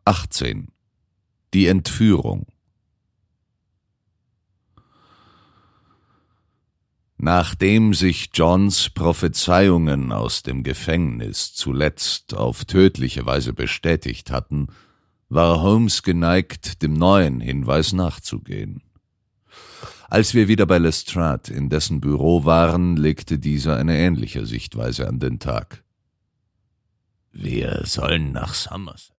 18. Die Entführung. Nachdem sich Johns Prophezeiungen aus dem Gefängnis zuletzt auf tödliche Weise bestätigt hatten, war Holmes geneigt, dem neuen Hinweis nachzugehen. Als wir wieder bei Lestrade in dessen Büro waren, legte dieser eine ähnliche Sichtweise an den Tag. Wir sollen nach Somerset.